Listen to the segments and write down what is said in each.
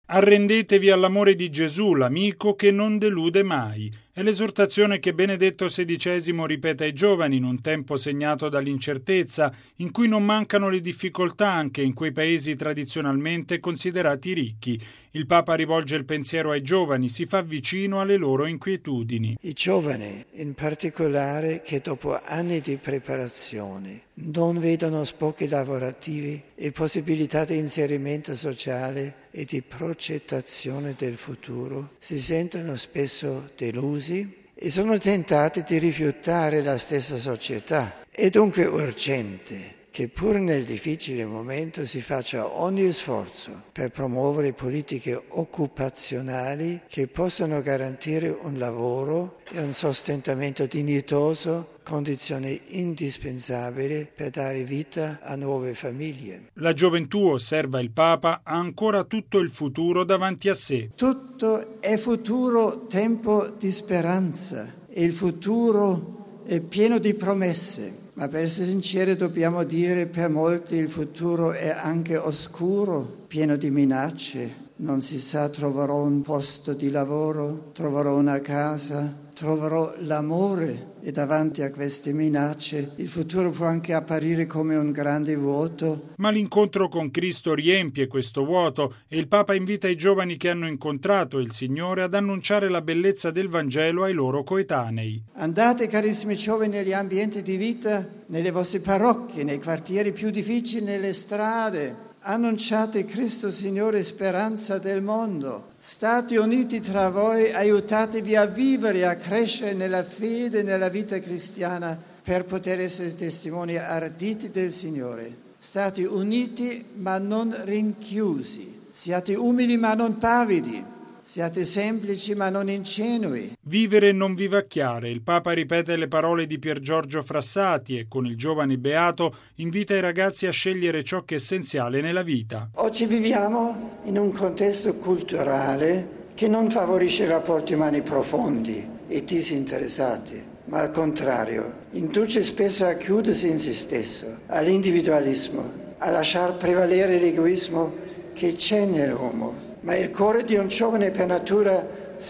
Arrendetevi all'amore di Gesù, l'amico che non delude mai. È l'esortazione che Benedetto XVI ripete ai giovani in un tempo segnato dall'incertezza, in cui non mancano le difficoltà anche in quei paesi tradizionalmente considerati ricchi. Il Papa rivolge il pensiero ai giovani, si fa vicino alle loro inquietudini. I giovani, in particolare, che dopo anni di preparazione non vedono sbocchi lavorativi e possibilità di inserimento sociale e di progettazione del futuro, si sentono spesso delusi e sono tentati di rifiutare la stessa società. È dunque urgente che pur nel difficile momento si faccia ogni sforzo per promuovere politiche occupazionali che possano garantire un lavoro e un sostentamento dignitoso, condizione indispensabile per dare vita a nuove famiglie. La gioventù, osserva il Papa, ha ancora tutto il futuro davanti a sé. Tutto è futuro, tempo di speranza, e il futuro è pieno di promesse. Ma per essere sinceri dobbiamo dire per molti il futuro è anche oscuro, pieno di minacce. Non si sa, troverò un posto di lavoro, troverò una casa, troverò l'amore, e davanti a queste minacce il futuro può anche apparire come un grande vuoto. Ma l'incontro con Cristo riempie questo vuoto e il Papa invita i giovani che hanno incontrato il Signore ad annunciare la bellezza del Vangelo ai loro coetanei. Andate, carissimi giovani, negli ambienti di vita, nelle vostre parrocchie, nei quartieri più difficili, nelle strade. Annunciate Cristo Signore, speranza del mondo. State uniti tra voi, aiutatevi a vivere, a crescere nella fede, nella vita cristiana, per poter essere testimoni arditi del Signore. State uniti ma non rinchiusi. Siate umili ma non pavidi. Siate semplici ma non ingenui. Vivere e non vivacchiare. Il Papa ripete le parole di Pier Giorgio Frassati e con il giovane beato invita i ragazzi a scegliere ciò che è essenziale nella vita. Oggi viviamo in un contesto culturale che non favorisce rapporti umani profondi e disinteressati, ma al contrario, induce spesso a chiudersi in se stesso, all'individualismo, a lasciar prevalere l'egoismo che c'è nell'uomo. Ma il cuore di un giovane per natura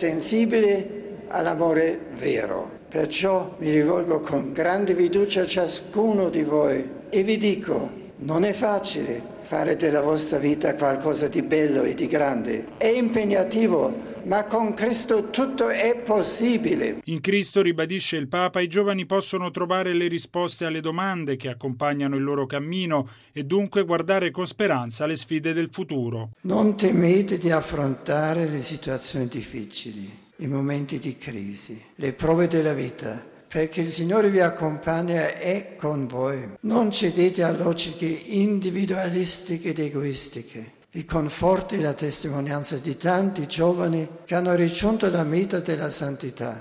sensibile all'amore vero. Perciò mi rivolgo con grande fiducia a ciascuno di voi e vi dico, non è facile fare della vostra vita qualcosa di bello e di grande. È impegnativo, ma con Cristo tutto è possibile. In Cristo, ribadisce il Papa, i giovani possono trovare le risposte alle domande che accompagnano il loro cammino e dunque guardare con speranza le sfide del futuro. Non temete di affrontare le situazioni difficili, i momenti di crisi, le prove della vita, perché il Signore vi accompagna e è con voi. Non cedete a logiche individualistiche ed egoistiche. Vi conforti la testimonianza di tanti giovani che hanno raggiunto la meta della santità